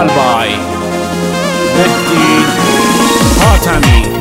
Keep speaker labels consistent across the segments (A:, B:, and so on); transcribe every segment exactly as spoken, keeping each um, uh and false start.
A: vocal by مهدی حاتمی.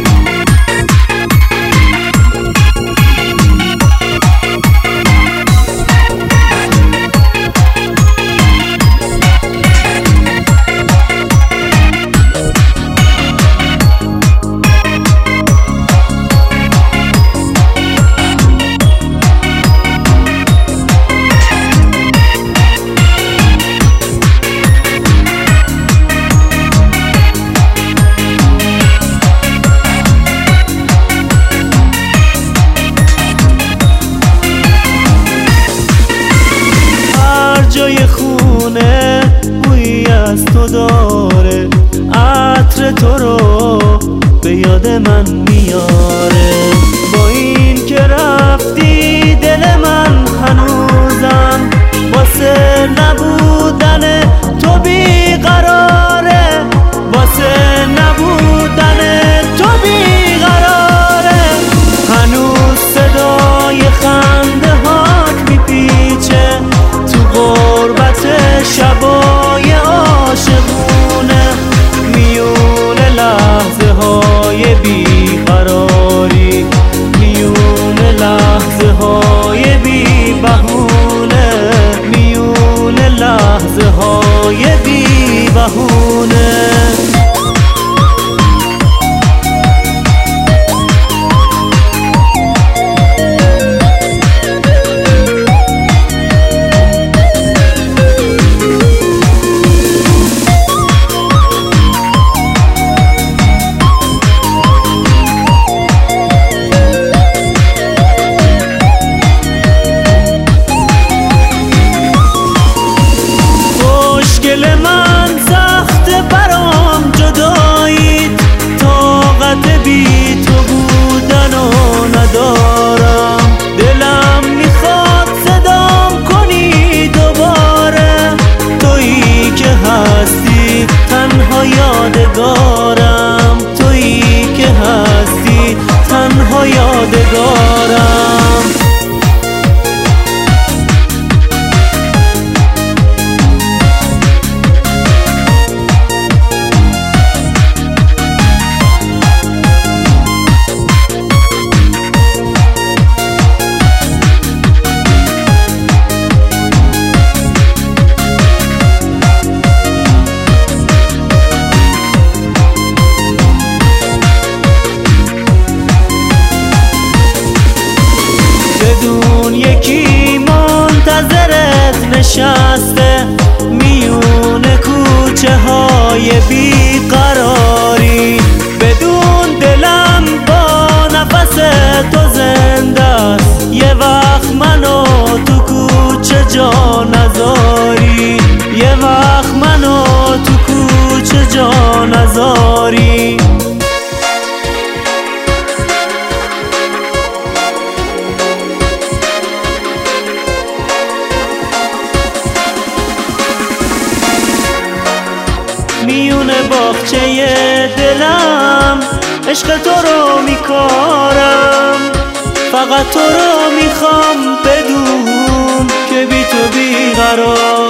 B: جای خونه بویی از تو داره، عطر تو رو به یاد من میاره. با این که رفتی دل من هنوزم واسه نبودن تو بیقراره، واسه نبودن تو بیقراره. هنوز صدای خنده هات میپیچه غربت شبای عاشقونه، میون لحظه های بیقراری، میون لحظه های بی بهونه، میون لحظه های بی بهونه. دل من سخت برام جدایید، طاقت بی تو بودن و ندارم. دلم میخواد صدام کنی دوباره، تویی که هستی تنها یادگارم، تویی که هستی تنها یادگارم. بدون یکی منتظرت نشسته میون کوچه های بیقراری، بدون دلم با نفس تو زنده است. یه وقت منو تو کوچه جا نذاری، یه وقت منو تو کوچه جا نذاری. میون باغچه دلم عشق تو رو میکارم، فقط تو رو میخوام بدون که بی تو بیقرارم.